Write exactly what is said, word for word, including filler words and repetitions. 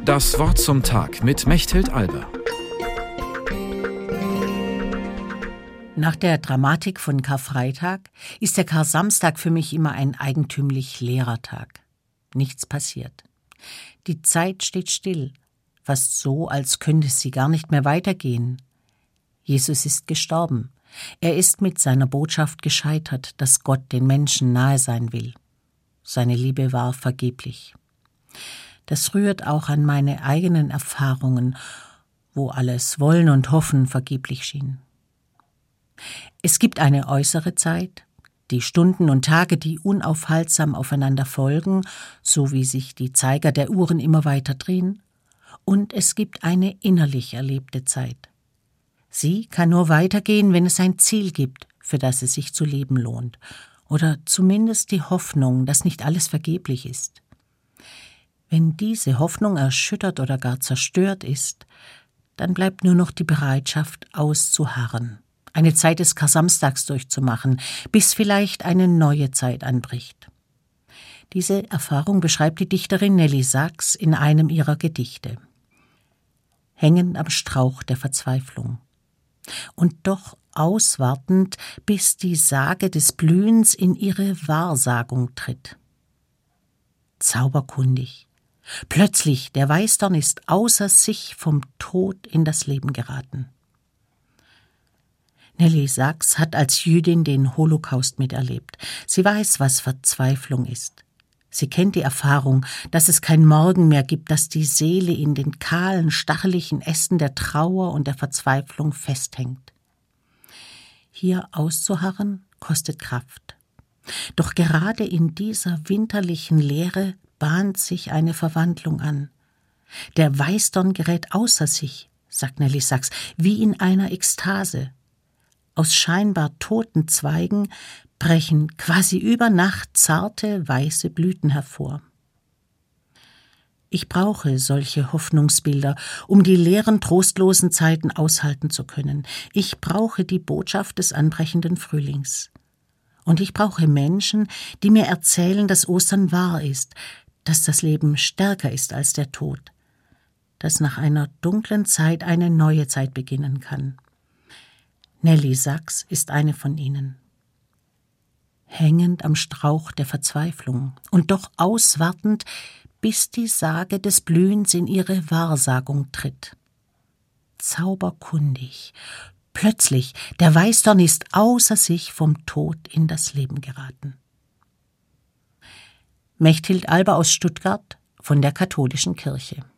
Das Wort zum Tag mit Mechthild Alber. Nach der Dramatik von Karfreitag ist der Kar-Samstag für mich immer ein eigentümlich leerer Tag. Nichts passiert. Die Zeit steht still, fast so, als könnte sie gar nicht mehr weitergehen. Jesus ist gestorben. Er ist mit seiner Botschaft gescheitert, dass Gott den Menschen nahe sein will. Seine Liebe war vergeblich. Das rührt auch an meine eigenen Erfahrungen, wo alles Wollen und Hoffen vergeblich schien. Es gibt eine äußere Zeit, die Stunden und Tage, die unaufhaltsam aufeinander folgen, so wie sich die Zeiger der Uhren immer weiter drehen, und es gibt eine innerlich erlebte Zeit. Sie kann nur weitergehen, wenn es ein Ziel gibt, für das es sich zu leben lohnt, oder zumindest die Hoffnung, dass nicht alles vergeblich ist. Wenn diese Hoffnung erschüttert oder gar zerstört ist, dann bleibt nur noch die Bereitschaft auszuharren, eine Zeit des Kar-Samstags durchzumachen, bis vielleicht eine neue Zeit anbricht. Diese Erfahrung beschreibt die Dichterin Nelly Sachs in einem ihrer Gedichte. Hängend am Strauch der Verzweiflung. Und doch auswartend, bis die Sage des Blühens in ihre Wahrsagung tritt. Zauberkundig. Plötzlich, der Weißdorn ist außer sich vom Tod in das Leben geraten. Nelly Sachs hat als Jüdin den Holocaust miterlebt. Sie weiß, was Verzweiflung ist. Sie kennt die Erfahrung, dass es kein Morgen mehr gibt, dass die Seele in den kahlen, stacheligen Ästen der Trauer und der Verzweiflung festhängt. Hier auszuharren, kostet Kraft. Doch gerade in dieser winterlichen Leere bahnt sich eine Verwandlung an. Der Weißdorn gerät außer sich, sagt Nelly Sachs, wie in einer Ekstase. Aus scheinbar toten Zweigen brechen quasi über Nacht zarte, weiße Blüten hervor. Ich brauche solche Hoffnungsbilder, um die leeren, trostlosen Zeiten aushalten zu können. Ich brauche die Botschaft des anbrechenden Frühlings. Und ich brauche Menschen, die mir erzählen, dass Ostern wahr ist, dass das Leben stärker ist als der Tod, dass nach einer dunklen Zeit eine neue Zeit beginnen kann. Nelly Sachs ist eine von ihnen. Hängend am Strauch der Verzweiflung und doch auswartend, bis die Sage des Blühens in ihre Wahrsagung tritt. Zauberkundig. Plötzlich, der Weißdorn ist außer sich vom Tod in das Leben geraten. Mechthild Alber aus Stuttgart von der Katholischen Kirche.